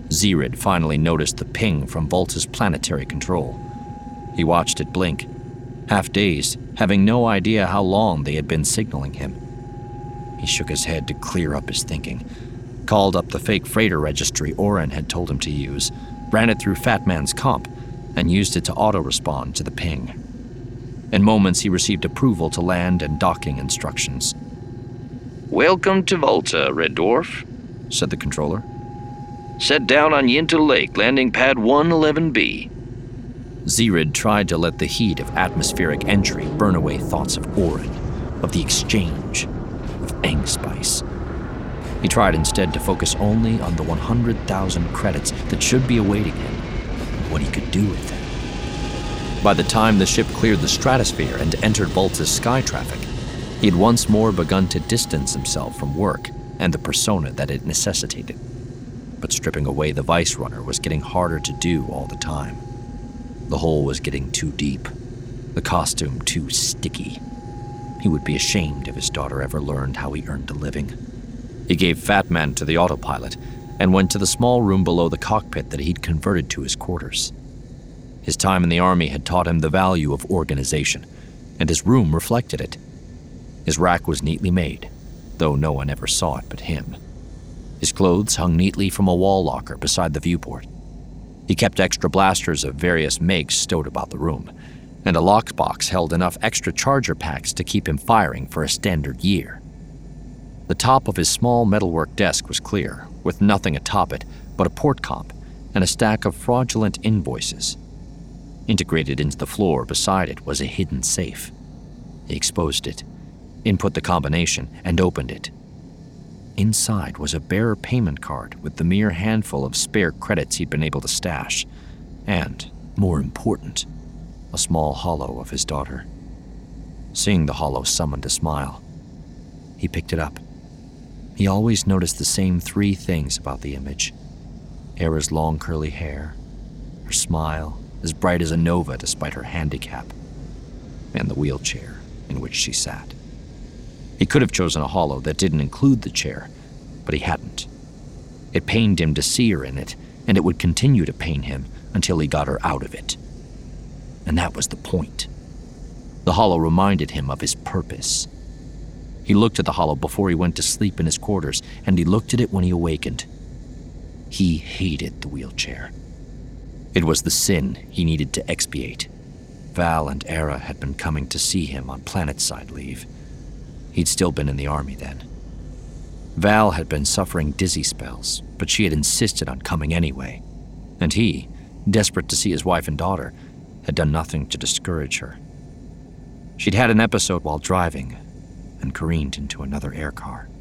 Zirid finally noticed the ping from Volta's planetary control. He watched it blink, half-dazed, having no idea how long they had been signaling him. He shook his head to clear up his thinking, called up the fake freighter registry Oren had told him to use, ran it through Fat Man's comp, and used it to auto-respond to the ping. In moments, he received approval to land and docking instructions. "Welcome to Volta, Red Dwarf," said the controller. "Set down on Yinta Lake, landing pad 111B. Zirid tried to let the heat of atmospheric entry burn away thoughts of Oren, of the exchange, of Angspice. He tried instead to focus only on the 100,000 credits that should be awaiting him, and what he could do with them. By the time the ship cleared the stratosphere and entered Volta's sky traffic, he had once more begun to distance himself from work and the persona that it necessitated. But stripping away the Vice Runner was getting harder to do all the time. The hole was getting too deep, the costume too sticky. He would be ashamed if his daughter ever learned how he earned a living. He gave Fat Man to the autopilot and went to the small room below the cockpit that he'd converted to his quarters. His time in the army had taught him the value of organization, and his room reflected it. His rack was neatly made, though no one ever saw it but him. His clothes hung neatly from a wall locker beside the viewport. He kept extra blasters of various makes stowed about the room, and a lockbox held enough extra charger packs to keep him firing for a standard year. The top of his small metalwork desk was clear, with nothing atop it but a port comp and a stack of fraudulent invoices. Integrated into the floor beside it was a hidden safe. He exposed it, input the combination, and opened it. Inside was a bearer payment card with the mere handful of spare credits he'd been able to stash, and, more important, a small hollow of his daughter. Seeing the hollow summoned a smile. He picked it up. He always noticed the same three things about the image: Hera's long curly hair, her smile, as bright as a nova despite her handicap, and the wheelchair in which she sat. He could have chosen a hollow that didn't include the chair, but he hadn't. It pained him to see her in it, and it would continue to pain him until he got her out of it. And that was the point. The hollow reminded him of his purpose. He looked at the hollow before he went to sleep in his quarters, and he looked at it when he awakened. He hated the wheelchair. It was the sin he needed to expiate. Val and Era had been coming to see him on planetside leave. He'd still been in the army then. Val had been suffering dizzy spells, but she had insisted on coming anyway. And he, desperate to see his wife and daughter, had done nothing to discourage her. She'd had an episode while driving and careened into another air car.